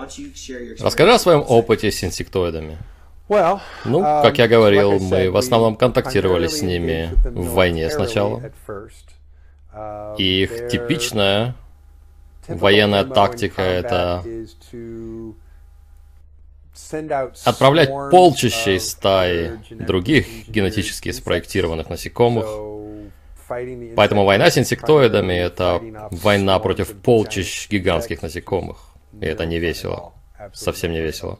Расскажи о своем опыте с инсектоидами. Ну, как я говорил, мы в основном контактировали с ними в войне сначала. И их типичная военная тактика — это отправлять полчища из стаи других генетически спроектированных насекомых. Поэтому война с инсектоидами — это война против полчищ гигантских насекомых. И это не весело. Совсем не весело.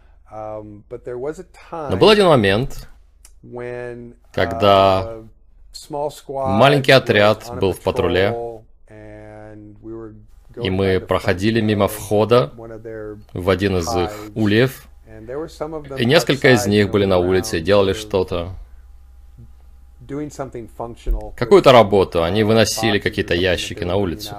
Но был один момент, когда маленький отряд был в патруле, и мы проходили мимо входа в один из их ульев, и несколько из них были на улице и делали что-то. Какую-то работу. Они выносили какие-то ящики на улицу.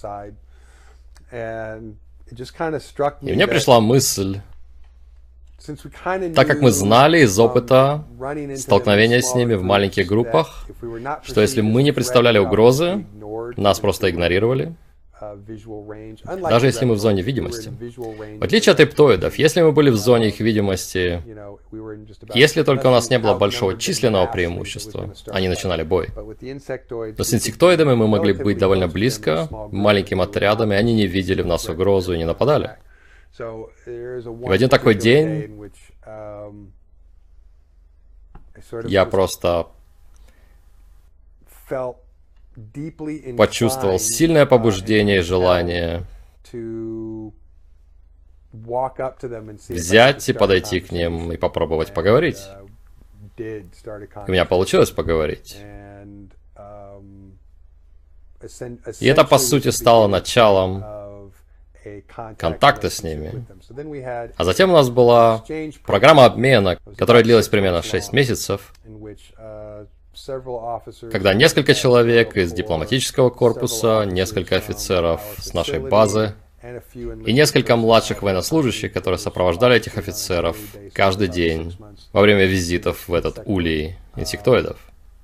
И мне пришла мысль, так как мы знали из опыта столкновения с ними в маленьких группах, что если мы не представляли угрозы, нас просто игнорировали, даже если мы в зоне видимости. В отличие от рептоидов, если мы были в зоне их видимости, если только у нас не было большого численного преимущества, они начинали бой. Но с инсектоидами мы могли быть довольно близко, маленьким отрядом, и они не видели в нас угрозу и не нападали. И в один такой день я просто почувствовал сильное побуждение и желание взять и подойти к ним и попробовать поговорить. И у меня получилось поговорить. И это, по сути, стало началом контакта с ними. А затем у нас была программа обмена, которая длилась примерно 6 месяцев, когда несколько человек из дипломатического корпуса, несколько офицеров с нашей базы и несколько младших военнослужащих, которые сопровождали этих офицеров каждый день во время визитов в этот улей инсектоидов.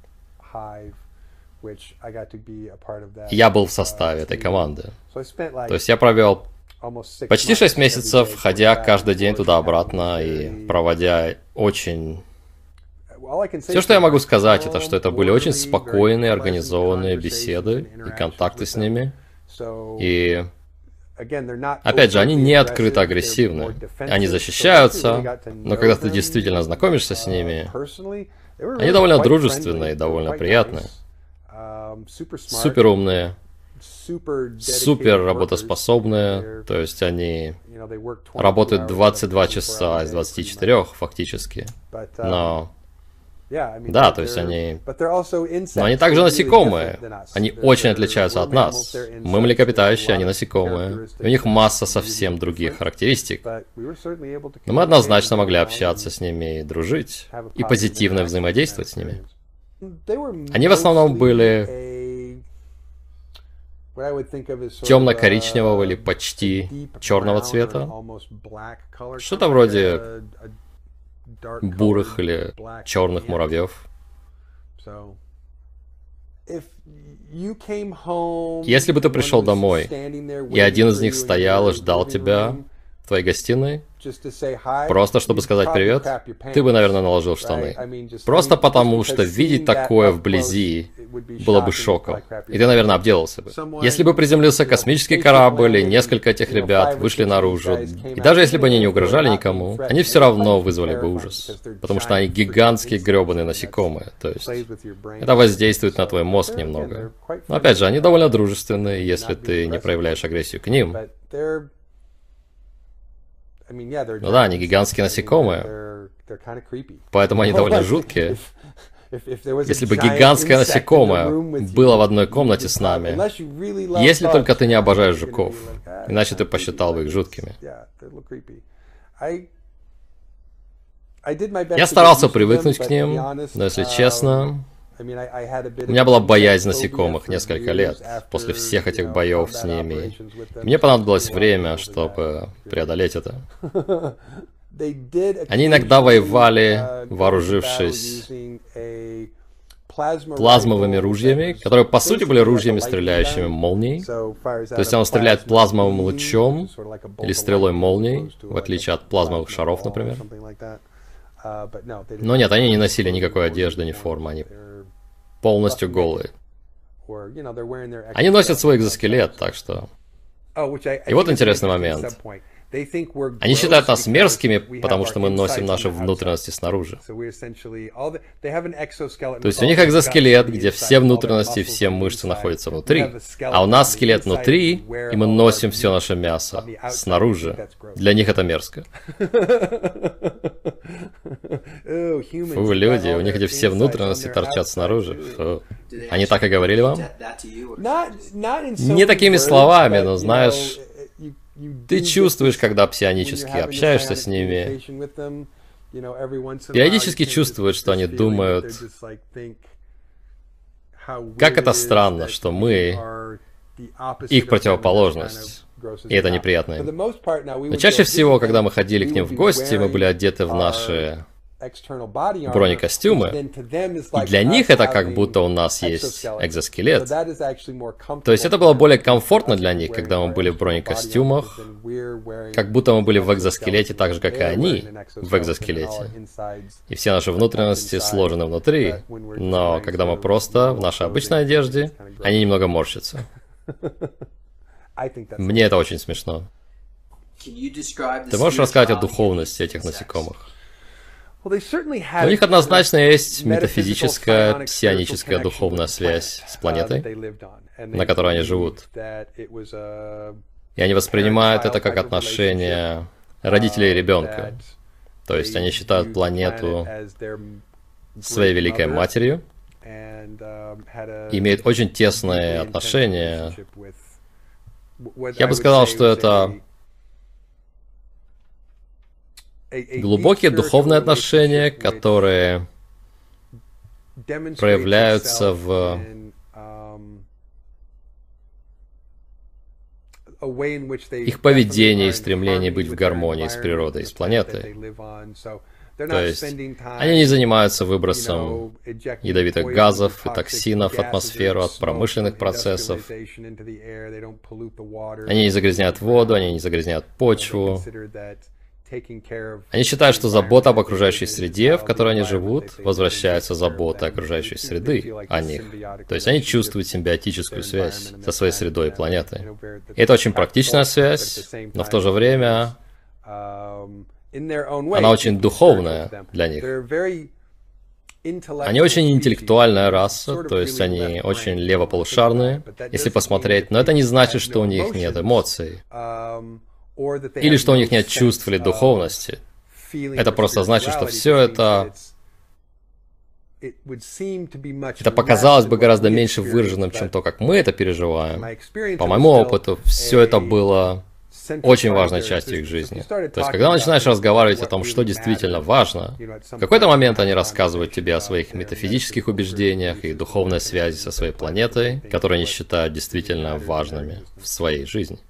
Я был в составе этой команды. То есть я провел почти 6 месяцев, ходя каждый день туда-обратно и проводя очень... Все, что я могу сказать, это что это были очень спокойные, организованные беседы и контакты с ними. И, опять же, они не открыто агрессивны. Они защищаются, но когда ты действительно знакомишься с ними, они довольно дружественные, довольно приятные. Супер умные, супер работоспособные, то есть они работают 22 часа из 24 фактически, но... Да, то есть они... Но они также насекомые. Они очень отличаются от нас. Мы млекопитающие, они насекомые. У них масса совсем других характеристик. Но мы однозначно могли общаться с ними и дружить, и позитивно взаимодействовать с ними. Они в основном были темно-коричневого или почти черного цвета. Что-то вроде бурых или черных муравьев. Если бы ты пришел домой, и один из них стоял и ждал тебя в твоей гостиной, просто чтобы сказать привет, ты бы, наверное, наложил штаны. Просто потому, что видеть такое вблизи было бы шоком. И ты, наверное, обделался бы. Если бы приземлился космический корабль, и несколько этих ребят вышли наружу, и даже если бы они не угрожали никому, они все равно вызвали бы ужас. Потому что они гигантские гребаные насекомые. То есть это воздействует на твой мозг немного. Но опять же, они довольно дружественные, если ты не проявляешь агрессию к ним. Ну да, они гигантские насекомые, поэтому они довольно жуткие. Если бы гигантское насекомое было в одной комнате с нами, если только ты не обожаешь жуков, иначе ты посчитал бы их жуткими. Я старался привыкнуть к ним, но если честно, у меня была боязнь насекомых несколько лет после всех этих боев с ними. Мне понадобилось время, чтобы преодолеть это. Они иногда воевали, вооружившись плазмовыми ружьями, которые по сути были ружьями, стреляющими молнией. То есть он стреляет плазмовым лучом или стрелой молнии, в отличие от плазмовых шаров, например. Но нет, они не носили никакой одежды, ни формы, они полностью голые. Они носят свой экзоскелет, так что... И вот интересный момент. Они считают нас мерзкими, потому что мы носим наши внутренности снаружи. То есть у них экзоскелет, где все внутренности, все мышцы находятся внутри. А у нас скелет внутри, и мы носим все наше мясо снаружи. Для них это мерзко. Фу, люди, у них где все внутренности торчат снаружи. Фу. Они так и говорили вам? Не такими словами, но знаешь... Ты чувствуешь, когда псионически общаешься с ними, периодически чувствуешь, что они думают, как это странно, что мы их противоположность, и это неприятно им. Но чаще всего, когда мы ходили к ним в гости, мы были одеты в наши бронекостюмы, и для них это как будто у нас есть экзоскелет. То есть это было более комфортно для них, когда мы были в бронекостюмах, как будто мы были в экзоскелете так же, как и они в экзоскелете. И все наши внутренности сложены внутри, но когда мы просто в нашей обычной одежде, они немного морщатся. Мне это очень смешно. Ты можешь рассказать о духовности этих насекомых? У них однозначно есть метафизическая, псионическая духовная связь с планетой, на которой они живут. И они воспринимают это как отношение родителей и ребенка. То есть они считают планету своей великой матерью, имеют очень тесные отношения. Я бы сказал, что это глубокие духовные отношения, которые проявляются в их поведении и стремлении быть в гармонии с природой, с планетой. То есть они не занимаются выбросом ядовитых газов и токсинов в атмосферу от промышленных процессов. Они не загрязняют воду, они не загрязняют почву. Они считают, что забота об окружающей среде, в которой они живут, возвращается забота окружающей среды о них. То есть они чувствуют симбиотическую связь со своей средой и планетой. И это очень практичная связь, но в то же время она очень духовная для них. Они очень интеллектуальная раса, то есть они очень левополушарные, если посмотреть, но это не значит, что у них нет эмоций. Или что у них нет чувств или духовности. Это просто значит, что все это показалось бы гораздо меньше выраженным, чем то, как мы это переживаем. По моему опыту, все это было очень важной частью их жизни. То есть, когда начинаешь разговаривать о том, что действительно важно, в какой-то момент они рассказывают тебе о своих метафизических убеждениях и духовной связи со своей планетой, которые они считают действительно важными в своей жизни.